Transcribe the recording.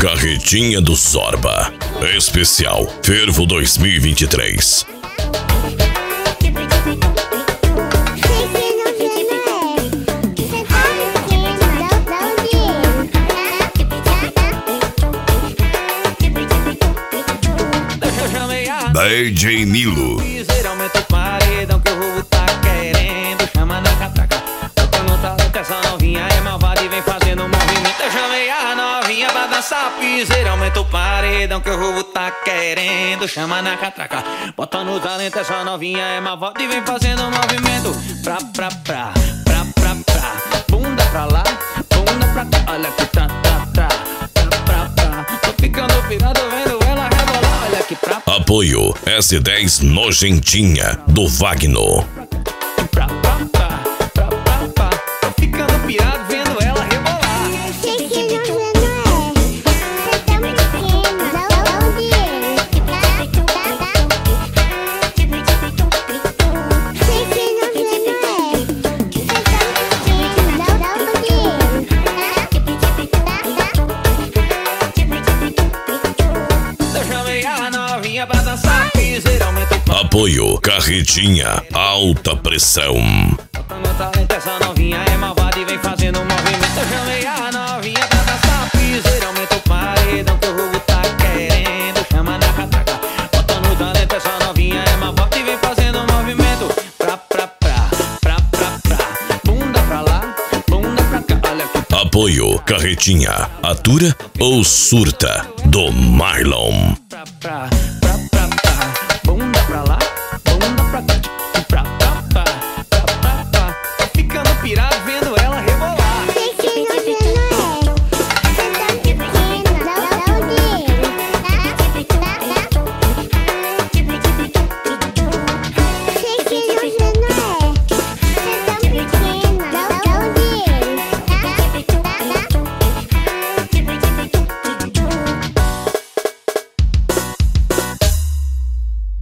Carretinha do Zorba. Especial Fervo 2023. DJ Nilo. Aumenta o paredão que o roubo tá querendo. Chama na catraca. Bota no talento, essa novinha é malvada e vem fazendo movimento. Eu chamei a novinha pra dançar piseira. Aumenta o paredão que o roubo tá querendo. Chama na catraca. Bota no talento, essa novinha é malvada e vem fazendo movimento. Pra. Bunda pra lá, bunda pra cá. Olha que pra. Tô ficando pirado vendo ela rebolar. Olha que pra. Apoio S10 Nojentinha do Wagner. Tô ficando pirado vendo ela rebolar. Eu chamei a novinha pra dançar piseira. Aumenta o Apoio Carretinha Alta Pressão. meu talento, essa novinha é malvada e vem fazendo movimento. Eu chamei a novinha pra dançar piseira. Aumenta o paredão que o roubo tá querendo. Chama na catraca. Bota no talento, essa novinha é malvada e vem fazendo movimento. Pra. Bunda pra lá, bunda pra cá. Olha que Apoio Carretinha Atura ou Surta do Marlon. pra.